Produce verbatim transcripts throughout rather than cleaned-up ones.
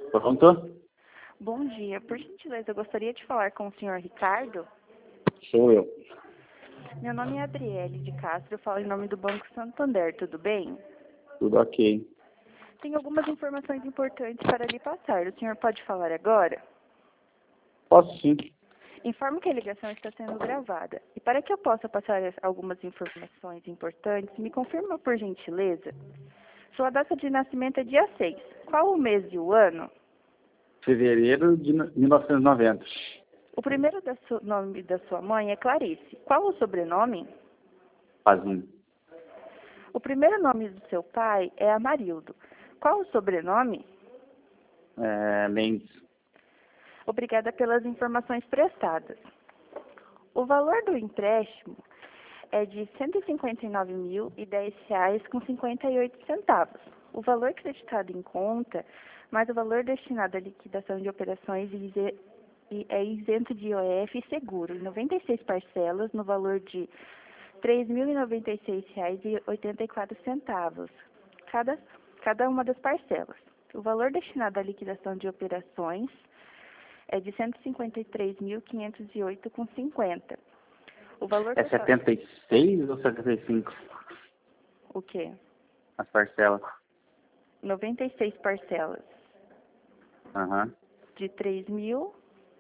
Pronto? Bom dia. Por gentileza, eu gostaria de falar com o senhor Ricardo. Sou eu. Meu nome é Adriele de Castro, eu falo em nome do Banco Santander, tudo bem? Tudo ok. Tenho algumas informações importantes para lhe passar. O senhor pode falar agora? Posso sim. Informo que a ligação está sendo gravada. E para que eu possa passar algumas informações importantes, me confirma por gentileza. Sua data de nascimento é dia seis. Qual o mês e o ano? Fevereiro de no- mil novecentos e noventa. O primeiro da su- nome da sua mãe é Clarice. Qual o sobrenome? Pazinho. O primeiro nome do seu pai é Amarildo. Qual o sobrenome? É, Mendes. Obrigada pelas informações prestadas. O valor do empréstimo é de cento e cinquenta e nove mil e dez reais com cinquenta e oito centavos. O valor creditado em conta, mais o valor destinado à liquidação de operações e ise- e é isento de I O F e seguro, em noventa e seis parcelas, no valor de três mil e noventa e seis reais e oitenta e quatro centavos, cada, cada uma das parcelas. O valor destinado à liquidação de operações é de cento e cinquenta e três mil quinhentos e oito reais e cinquenta centavos. O valor É total... setenta e seis ou setenta e cinco O quê? as parcelas? noventa e seis parcelas Aham. de três mil.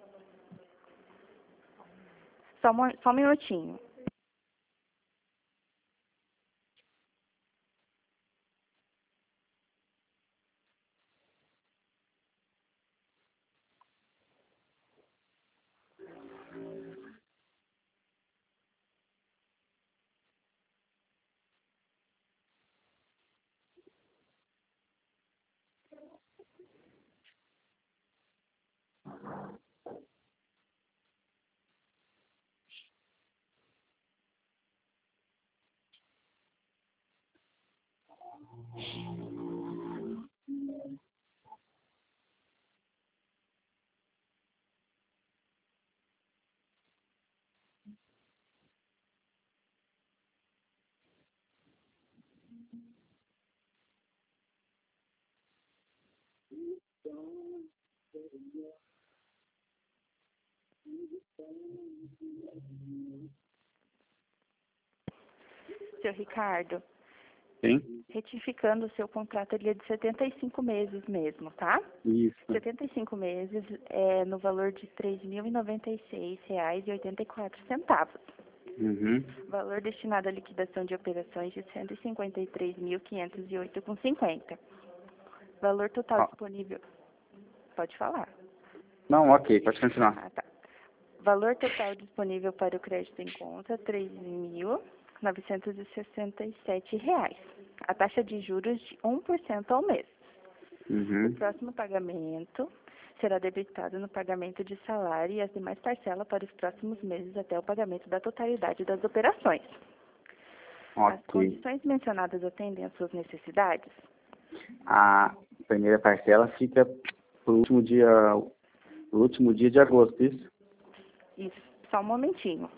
Só, um- só um minutinho. Seu Ricardo, Sim? retificando o seu contrato, ele é de setenta e cinco meses mesmo, tá? Isso. setenta e cinco meses é no valor de três mil e noventa e seis reais e oitenta e quatro centavos. Uhum. Valor destinado à liquidação de operações de cento e cinquenta e três mil quinhentos e oito reais e cinquenta centavos. Valor total Ó, disponível. Pode falar. não, ok, pode continuar. Ah, tá. Valor total disponível para o crédito em conta, três mil novecentos e sessenta e sete reais. A taxa de juros de um por cento ao mês. O Uhum. próximo pagamento será debitado no pagamento de salário e as demais parcelas para os próximos meses até o pagamento da totalidade das operações. As Ok. condições mencionadas atendem às suas necessidades? A primeira parcela fica pro último dia, pro último dia de agosto, isso? Isso, só um momentinho.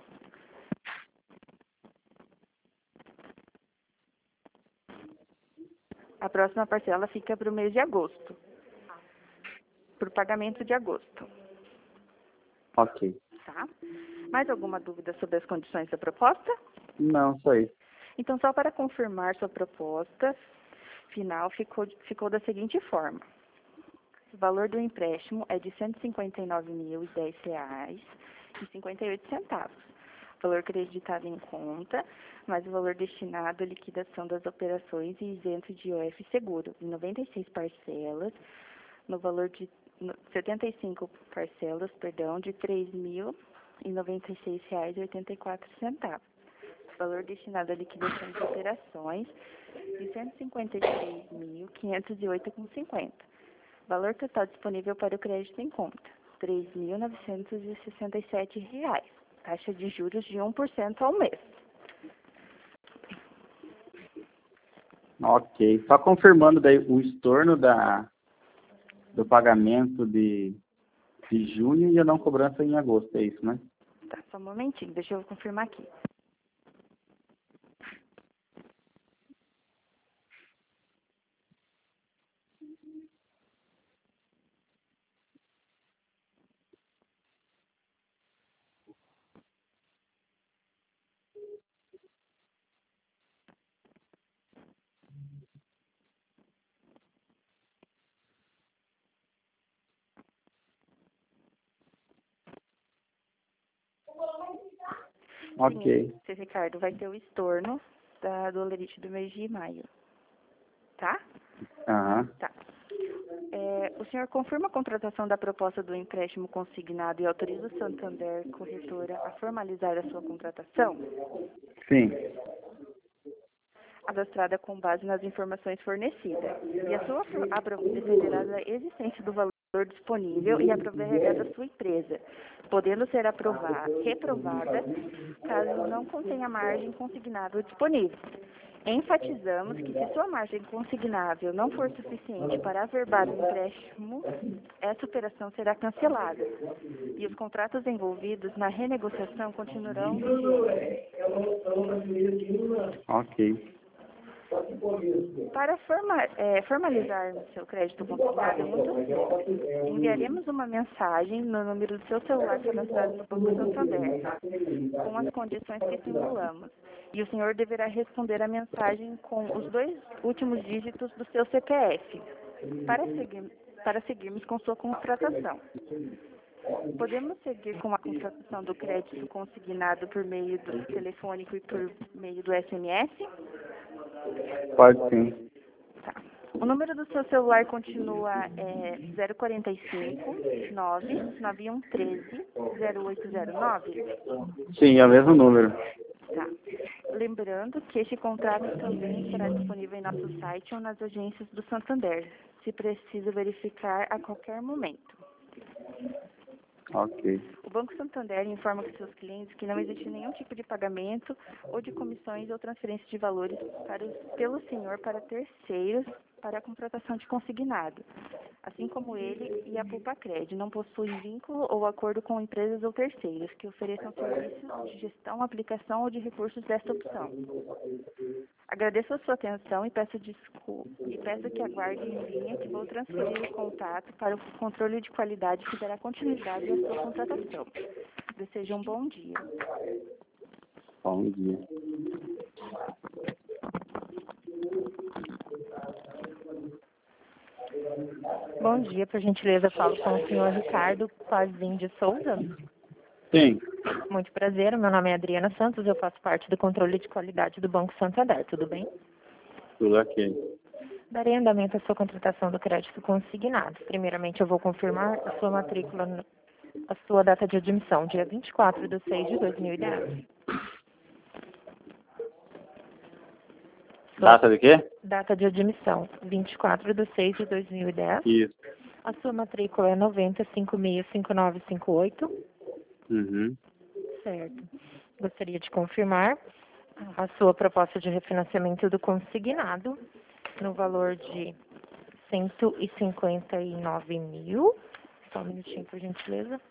A próxima parcela fica para o mês de agosto, para o pagamento de agosto, Ok. tá? Mais alguma dúvida sobre as condições da proposta? Não, só isso. Então, só para confirmar sua proposta final, ficou, ficou da seguinte forma. O valor do empréstimo é de cento e cinquenta e nove mil e dez reais e cinquenta e oito centavos. Valor creditado em conta, mais o valor destinado à liquidação das operações e isento de I O F seguro, em noventa e seis parcelas, no valor de no- setenta e cinco parcelas, perdão, de três mil e noventa e seis reais e oitenta e quatro centavos. Valor destinado à liquidação de operações de cento e cinquenta e três mil quinhentos e oito reais e cinquenta centavos. Valor total disponível para o crédito em conta, três mil novecentos e sessenta e sete reais. Taxa de juros de um por cento ao mês. Ok. Só confirmando daí o estorno da, do pagamento de, de junho e a não cobrança em agosto, é isso, né? Tá, só um momentinho, deixa eu confirmar aqui. Ok. Sim, Ricardo, vai ter o estorno da, do Olerite do mês de maio. Tá? Aham. Tá. É, o senhor confirma a contratação da proposta do empréstimo consignado e autoriza o Santander Corretora a formalizar a sua contratação? Sim. Cadastrada com base nas informações fornecidas. E a sua aprovação dependerá da existência do valor disponível e a prorrogação da sua empresa, podendo ser aprovada, reprovada, caso não contenha margem consignável disponível. Enfatizamos que se sua margem consignável não for suficiente para averbar o empréstimo, essa operação será cancelada e os contratos envolvidos na renegociação continuarão vigentes. Ok. Para forma, é, formalizar o seu crédito consignado é muito simples. Enviaremos uma mensagem no número do seu celular cadastrado no Banco Santander, com as condições que simulamos. E o senhor deverá responder a mensagem com os dois últimos dígitos do seu C P F, para, seguir, para seguirmos com sua contratação. Podemos seguir com a contratação do crédito consignado por meio do telefônico e por meio do S M S? Pode sim. Tá. O número do seu celular continua é, zero quatro cinco, nove nove um um três, zero oito zero nove? Sim, é o mesmo número. Tá. Lembrando que este contrato também estará disponível em nosso site ou nas agências do Santander, se preciso verificar a qualquer momento. Ok. O Banco Santander informa que seus clientes que não existe nenhum tipo de pagamento ou de comissões ou transferência de valores para os, pelo senhor para terceiros para a contratação de consignado. Assim como ele e a Pulpacred não possuem vínculo ou acordo com empresas ou terceiros que ofereçam serviços de gestão, aplicação ou de recursos desta opção. Agradeço a sua atenção e peço desculpa e peço que aguarde em linha que vou transferir o contato para o controle de qualidade que dará continuidade à sua contratação. Desejo um bom dia. Bom dia. Bom dia, por gentileza, falo com o senhor Ricardo Pazin de Souza. Sim. Muito prazer, meu nome é Adriana Santos, eu faço parte do controle de qualidade do Banco Santander, tudo bem? Tudo ok. Darei andamento à sua contratação do crédito consignado. Primeiramente, eu vou confirmar a sua matrícula, a sua data de admissão, dia vinte e quatro de seis de dois mil e dez. Sua Data de quê? data de admissão, vinte e quatro de seis de dois mil e dez. Isso. A sua matrícula é noventa cinco seis cinco nove cinco oito. Uhum. Certo. Gostaria de confirmar a sua proposta de refinanciamento do consignado no valor de cento e cinquenta e nove mil. Só um minutinho, por gentileza.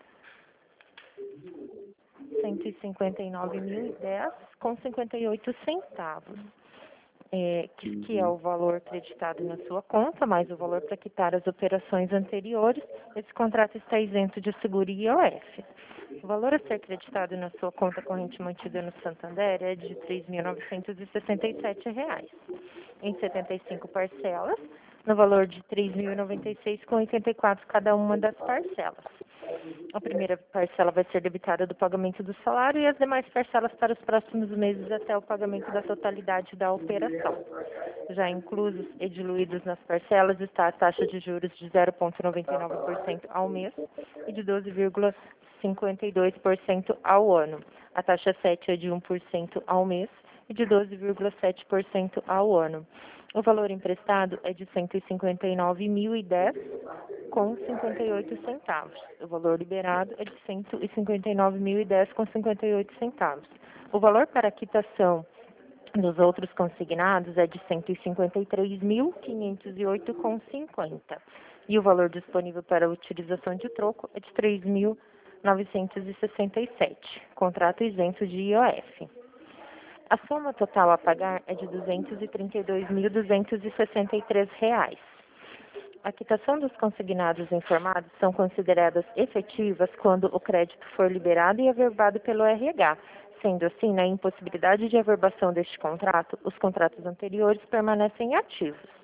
cento e cinquenta e nove mil e dez com cinquenta e oito centavos. É, que, que é o valor creditado na sua conta, mais o valor para quitar as operações anteriores. Esse contrato está isento de seguro e I O F. O valor a ser creditado na sua conta corrente mantida no Santander é de três mil novecentos e sessenta e sete reais, em setenta e cinco parcelas, no valor de três mil e noventa e seis reais com oitenta e quatro centavos cada uma das parcelas. A primeira parcela vai ser debitada do pagamento do salário e as demais parcelas para os próximos meses até o pagamento da totalidade da operação. Já inclusos e diluídos nas parcelas está a taxa de juros de zero vírgula noventa e nove por cento ao mês e de doze vírgula cinquenta e dois por cento ao ano. A taxa sete é de um por cento ao mês e de doze vírgula sete por cento ao ano. O valor emprestado é de cento e cinquenta e nove mil e dez com cinquenta e oito centavos. O valor liberado é de cento e cinquenta e nove mil e dez com cinquenta e oito centavos. O valor para a quitação dos outros consignados é de cento e cinquenta e três mil quinhentos e oito com cinquenta. E o valor disponível para a utilização de troco é de três mil novecentos e sessenta e sete. Contrato isento de I O F. A soma total a pagar é de duzentos e trinta e dois mil duzentos e sessenta e três reais. A quitação dos consignados informados são consideradas efetivas quando o crédito for liberado e averbado pelo R H. Sendo assim, na impossibilidade de averbação deste contrato, os contratos anteriores permanecem ativos.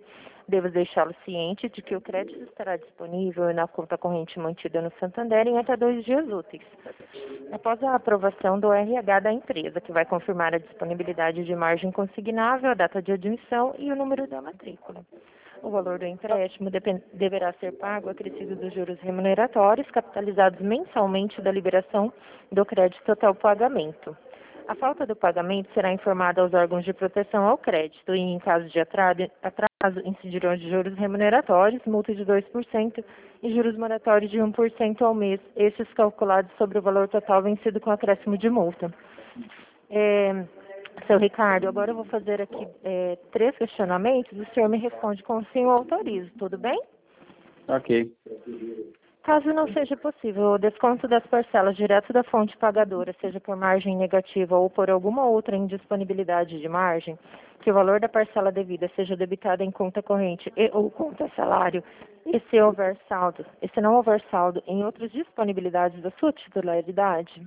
Devo deixá-lo ciente de que o crédito estará disponível na conta corrente mantida no Santander em até dois dias úteis, após a aprovação do R H da empresa, que vai confirmar a disponibilidade de margem consignável, a data de admissão e o número da matrícula. O valor do empréstimo depend- deverá ser pago acrescido dos juros remuneratórios, capitalizados mensalmente da liberação do crédito até o pagamento. A falta do pagamento será informada aos órgãos de proteção ao crédito e, em caso de atraso, atraso incidirão de juros remuneratórios, multa de dois por cento e juros moratórios de um por cento ao mês, estes calculados sobre o valor total vencido com acréscimo de multa. É, seu Ricardo, agora eu vou fazer aqui é, três questionamentos, o senhor me responde com sim ou autorizo, tudo bem? Ok. Caso não seja possível o desconto das parcelas direto da fonte pagadora, seja por margem negativa ou por alguma outra indisponibilidade de margem, que o valor da parcela devida seja debitado em conta corrente e ou conta salário, e se houver saldo, e se não houver saldo em outras disponibilidades da sua titularidade?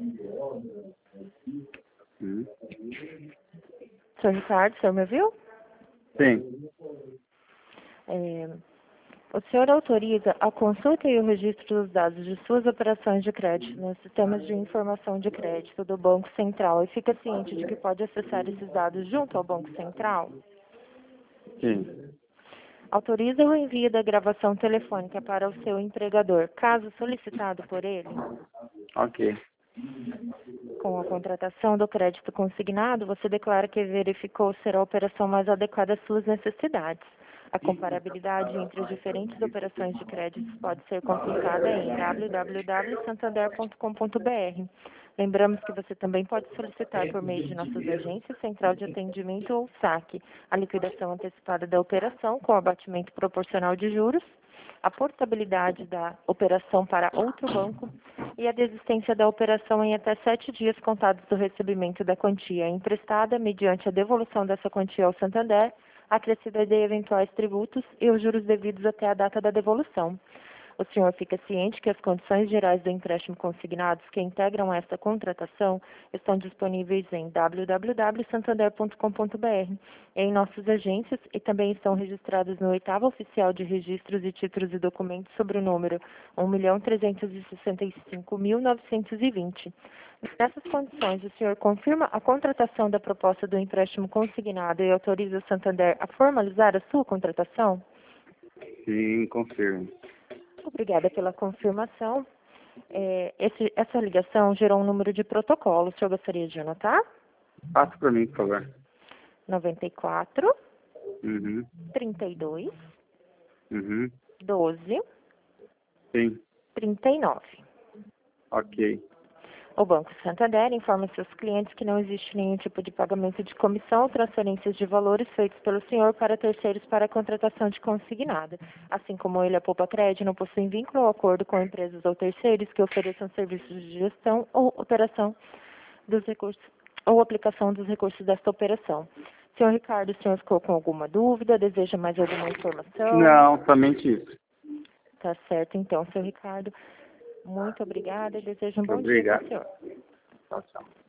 Hum. Senhor Ricardo, o senhor me ouviu? Sim. É, o senhor autoriza a consulta e o registro dos dados de suas operações de crédito nos sistemas de informação de crédito do Banco Central e fica ciente de que pode acessar esses dados junto ao Banco Central? Sim. Autoriza o envio da gravação telefônica para o seu empregador, caso solicitado por ele? Ok. Com a contratação do crédito consignado, você declara que verificou ser a operação mais adequada às suas necessidades. A comparabilidade entre as diferentes operações de créditos pode ser consultada em w w w ponto santander ponto com ponto b r. Lembramos que você também pode solicitar por meio de nossas agências, central de atendimento ou saque, a liquidação antecipada da operação com abatimento proporcional de juros, a portabilidade da operação para outro banco e a desistência da operação em até sete dias contados do recebimento da quantia emprestada mediante a devolução dessa quantia ao Santander, acrescida de eventuais tributos e os juros devidos até a data da devolução. O senhor fica ciente que as condições gerais do empréstimo consignados que integram esta contratação estão disponíveis em w w w ponto santander ponto com ponto b r, em nossas agências e também estão registradas no oitavo oficial de registros e títulos e documentos sobre o número um milhão trezentos e sessenta e cinco mil novecentos e vinte. Nessas condições, o senhor confirma a contratação da proposta do empréstimo consignado e autoriza o Santander a formalizar a sua contratação? Sim, confirmo. Obrigada pela confirmação. É, esse, essa ligação gerou um número de protocolo. O senhor gostaria de anotar? Passa para mim, por favor. noventa e quatro, Uhum. trinta e dois, Uhum. doze, Sim. trinta e nove. Ok. O Banco Santander informa seus clientes que não existe nenhum tipo de pagamento de comissão ou transferências de valores feitos pelo senhor para terceiros para a contratação de consignada. Assim como ele, a Poupa Crédito, não possui vínculo ou acordo com empresas ou terceiros que ofereçam serviços de gestão ou operação dos recursos ou aplicação dos recursos desta operação. Senhor Ricardo, o senhor ficou com alguma dúvida? Deseja mais alguma informação? Não, somente isso. Tá certo, então, senhor Ricardo. Muito obrigada e desejo um bom Obrigado. dia para o senhor. Tchau, tchau.